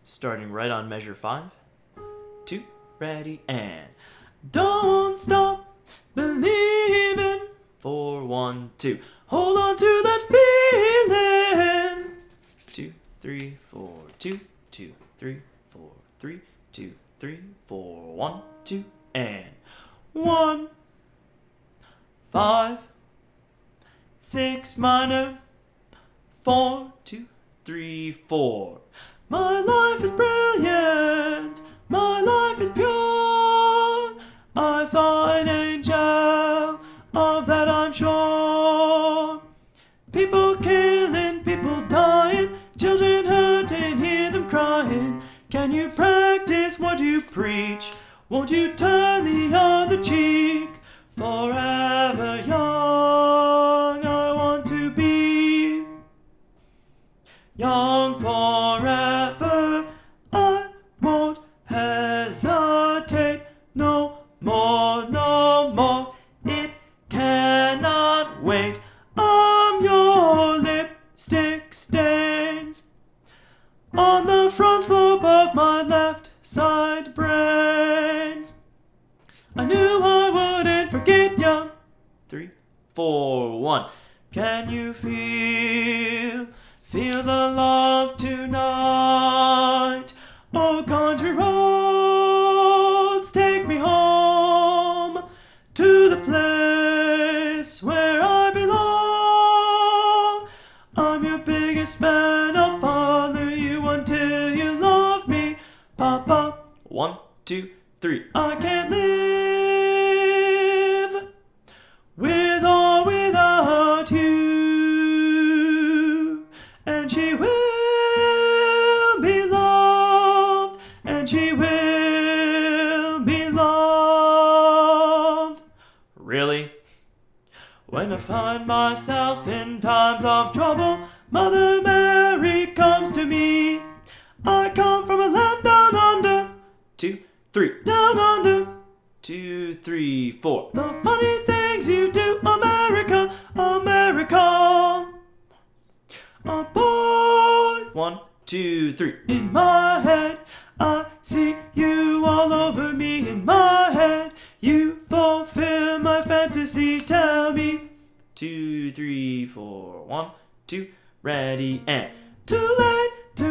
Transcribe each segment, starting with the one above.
starting right on measure 5, 2, ready, and don't stop believing. 4, 1, 2, hold on to that feeling. 2, 3, 4, 2, 2, 3, 4, 3, 2, 3, 4, 1, 2, and 1, 5, 6 minor, 4, 2, 3, 4. My life is brilliant, my life is pure. I saw an angel, of that I'm sure. People killing, people dying, children hurting, hear them crying. Can you practice what you preach? Won't you turn the other cheek? Forever young, I want to be young forever. I won't hesitate no more, no more. It cannot wait. I'm your lipstick stains on the front lobe of my left side brains. I knew I wouldn't forget you. 3, 4, 1. Can you feel the love tonight? Oh, country roads, take me home to the place where I belong. I'm your biggest fan, I'll follow you until you love me, Papa. 1, 2, 3. I can't live with or without you. And she will be loved, and she will be loved. Really? When I find myself in times of trouble, Mother Mary comes to me. I come from a land down under. 2, 3, down under. 2, 3, 4. The funny things you do, America, America. A boy. 1, 2, 3. In my head, I see you all over me. In my head, you fulfill my fantasy. Tell me. 2, 3, 4. 1, 2, ready, and too late to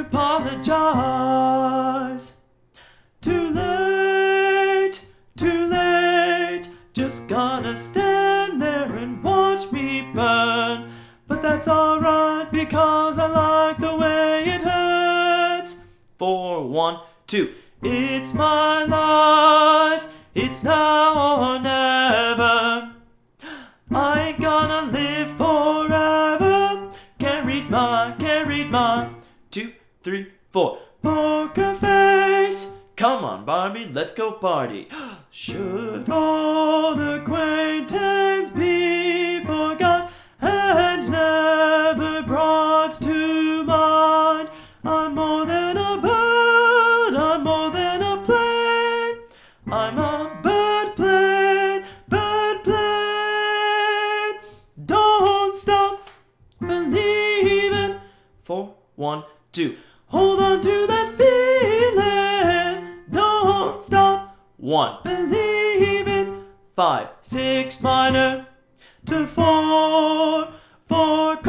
apologize. Too late, too late. Just gonna stand there and watch me burn. But that's alright because I like the way it hurts. 4, 1, 2. It's my life. It's now or never. I ain't gonna live forever. Can't read my 2, 3, 4. Poker face. Come on, Barbie, let's go party. Should old acquaintance be forgot and never brought to mind? I'm more than a bird, I'm more than a plane. I'm a bird plane, bird plane. Don't stop believing. 4, 1, 2. Hold on to that feeling. Don't stop. 1. Believing. 5, 6 minor to 4, 4